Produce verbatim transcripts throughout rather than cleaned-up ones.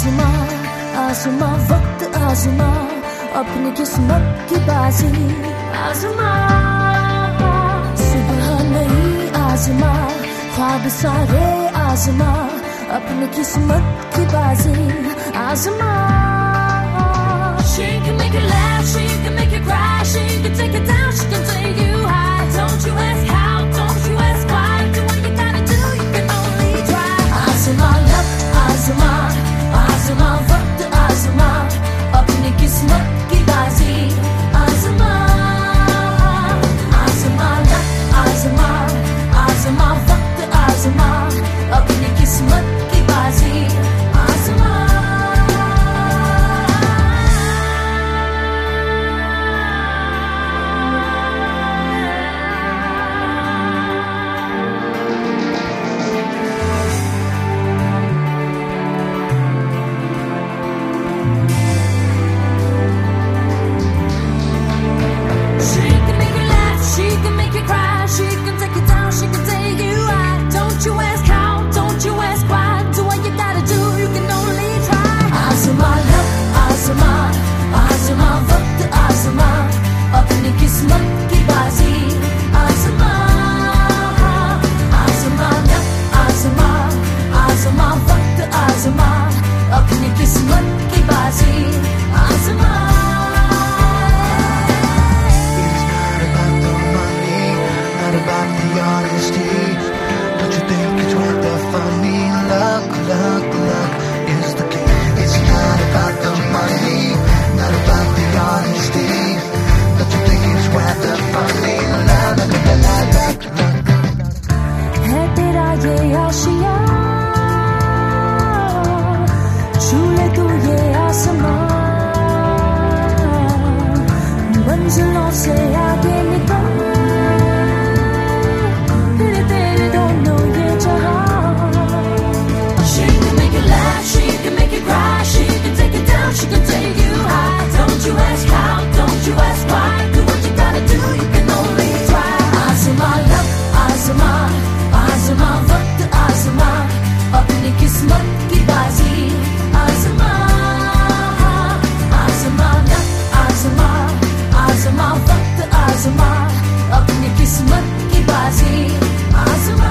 आजमा आजमा वक्त आजमा अपनी किस्मत की बाजी आजमा सुबह नहीं आजमा ख्वाब सारे आजमा अपनी किस्मत की बाजी आजमा She can make you laugh, she can make you cry, she can take it down, she can take you high. Don't you ask how, don't you ask why, do what you gotta do, you can only try. आजमा luck आजमा आजमा वक्त आजमा अपनी किस्मत की बाजी आजमा आजमा लक आजमा आजमा वक्त आजमा अपनी किस्मत की बाजी आजमा मंजिलों से आगे निकल फिर तेरे दोनों ये जहां She can make you laugh, she can make you cry, she can take it down, she can take you high. Don't you ask how, don't you ask why, do what you gotta do, you can only try. आजमा luck आजमा आजमा वक्त आजमा अपनी किस्मत की बाजी आजमा आजमा लक आजमा आजमा वक्त आजमा अपनी किस्मत की बाजी आजमा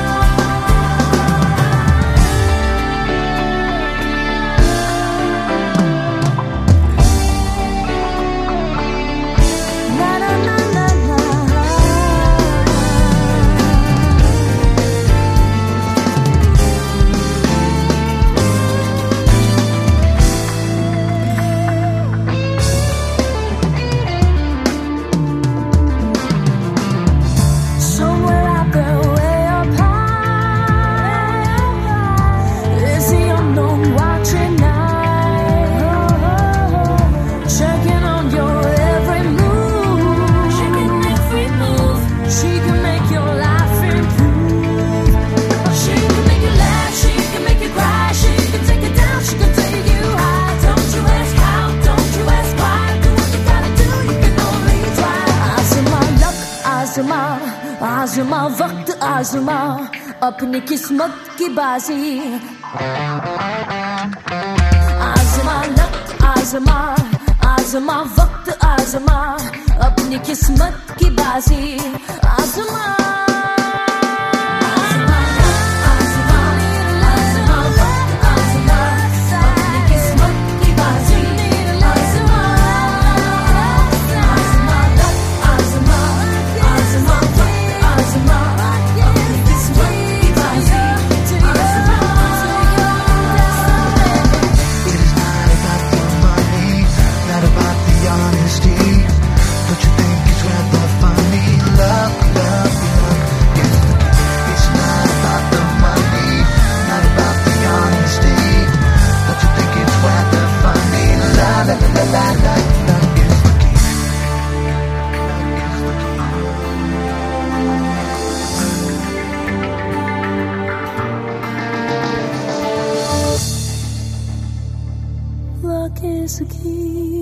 आजमा आजमा वक्त आजमा अपनी किस्मत की बाजी आजमा लक आजमा आजमा वक्त आजमा अपनी किस्मत की बाजी आजमा Luck is the key.